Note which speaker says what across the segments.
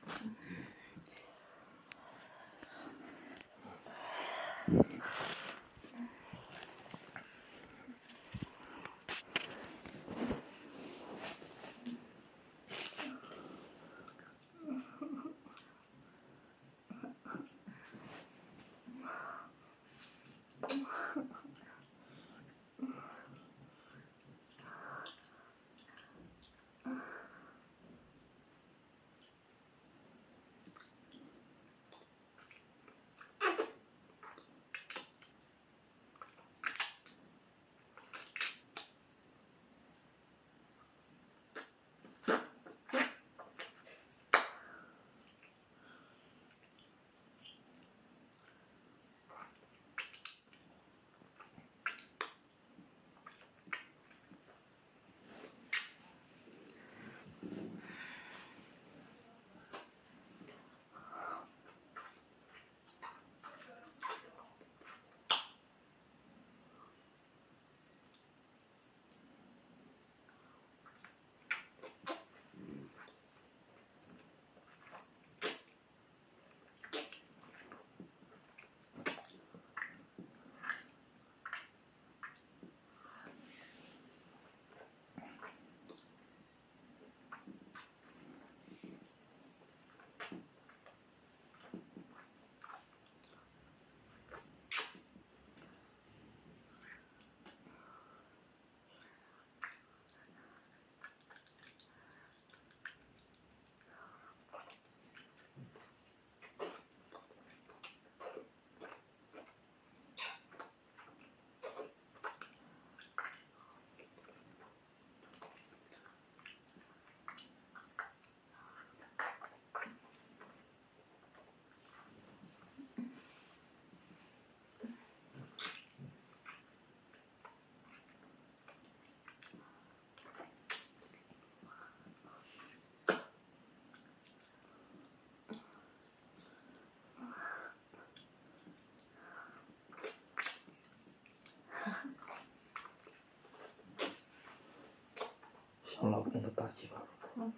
Speaker 1: 像老公的大鸡巴。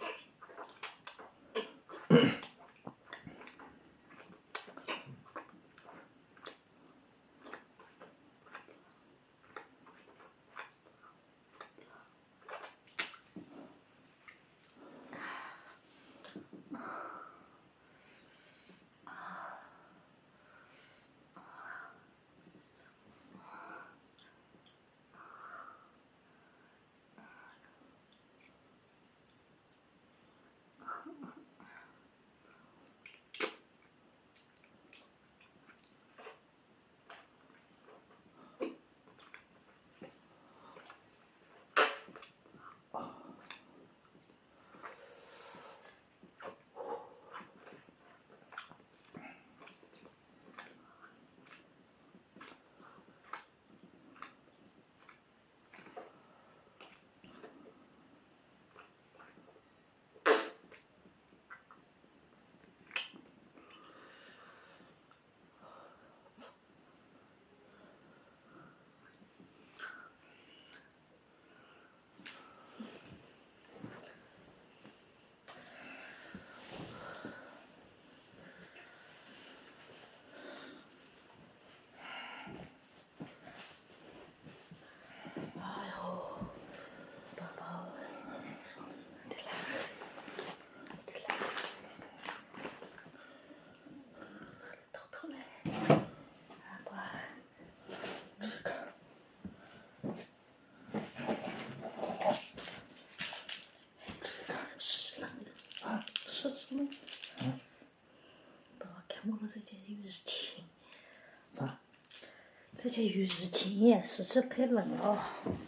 Speaker 2: 是什么？爸爸看我了这件有日清。
Speaker 1: 啥？
Speaker 2: 这件有日清呀，是这太冷了。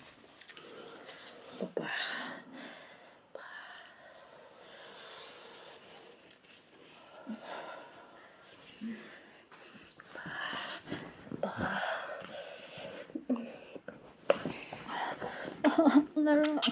Speaker 2: 宝贝儿，那热。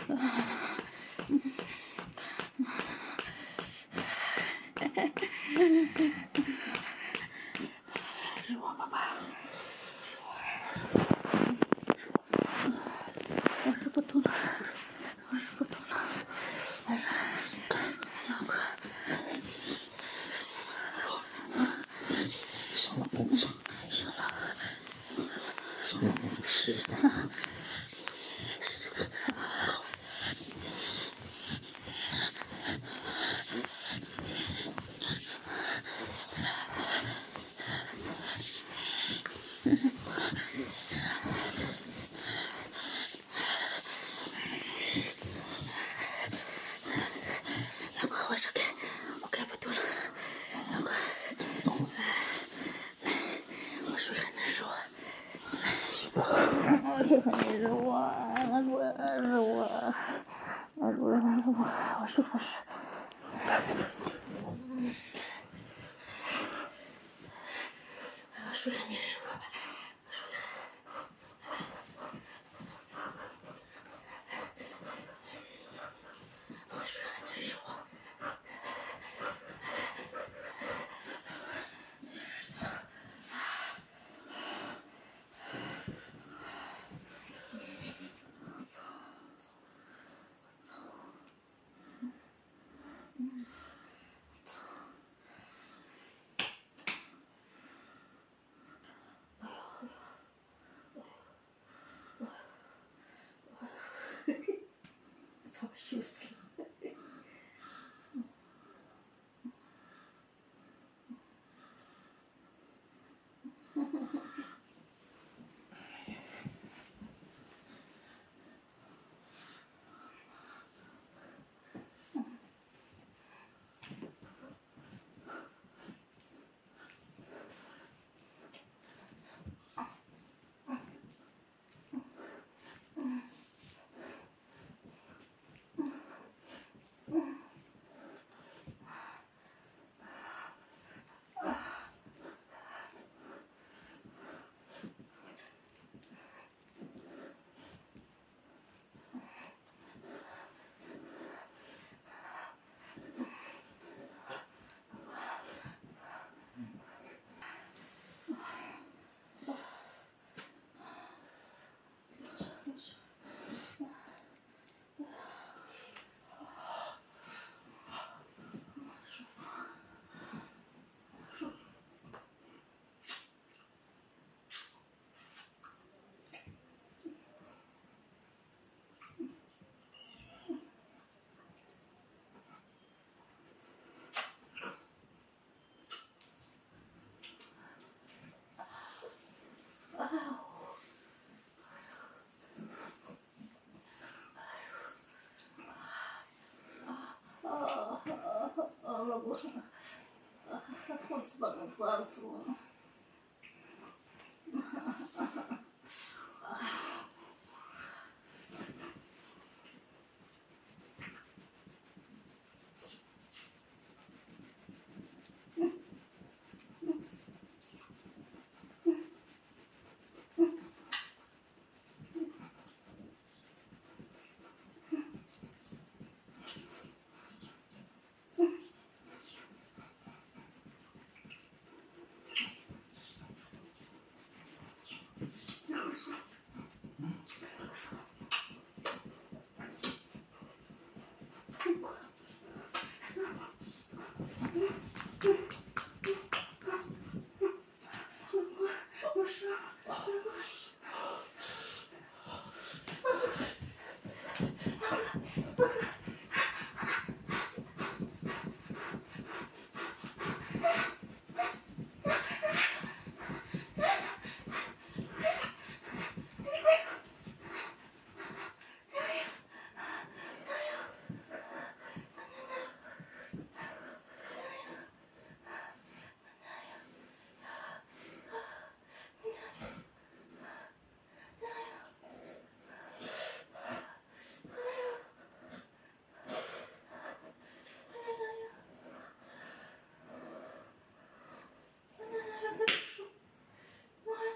Speaker 2: 是我爸爸，我是不动了，我是不动了，但是要不
Speaker 1: 行了，不行，
Speaker 2: 行了，
Speaker 1: 行了，我试一下。
Speaker 2: 老公，我盖不动了，老公，我水很难受啊，我水很难受啊，老公，是我，老公，我睡不着。水很难受啊，我水很难受啊。把我羞死了。老公，猴子把我砸死了。我说。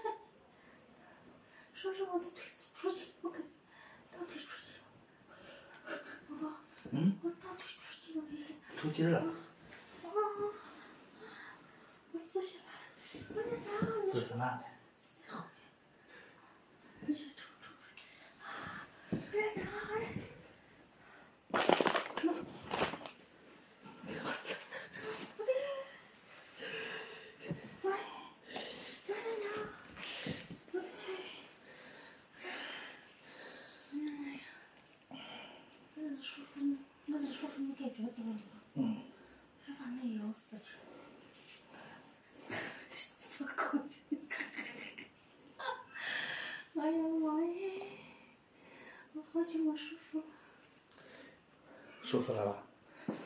Speaker 2: 说是我的腿子出去，我看到底出去了。
Speaker 1: 抽筋了。
Speaker 2: 我仔细来，我在哪？
Speaker 1: 自己慢点。
Speaker 2: 在后面。你先抽。啊！我在哪？舒服，我这舒服，你感觉到了吗？
Speaker 1: 嗯。
Speaker 2: 这反正也要死去。死过去。哎呀妈耶！我好久没舒服了。
Speaker 1: 舒服了吧？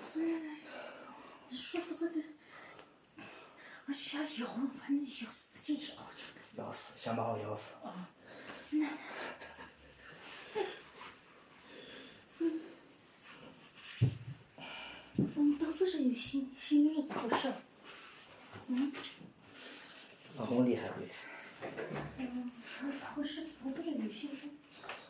Speaker 2: 舒服这个，我想咬，把你咬死劲咬去。
Speaker 1: 咬死，想把我咬死。
Speaker 2: 啊。怎么到这有心日咋回事？
Speaker 1: 老公厉害不厉害？
Speaker 2: 咋回事？到这有心。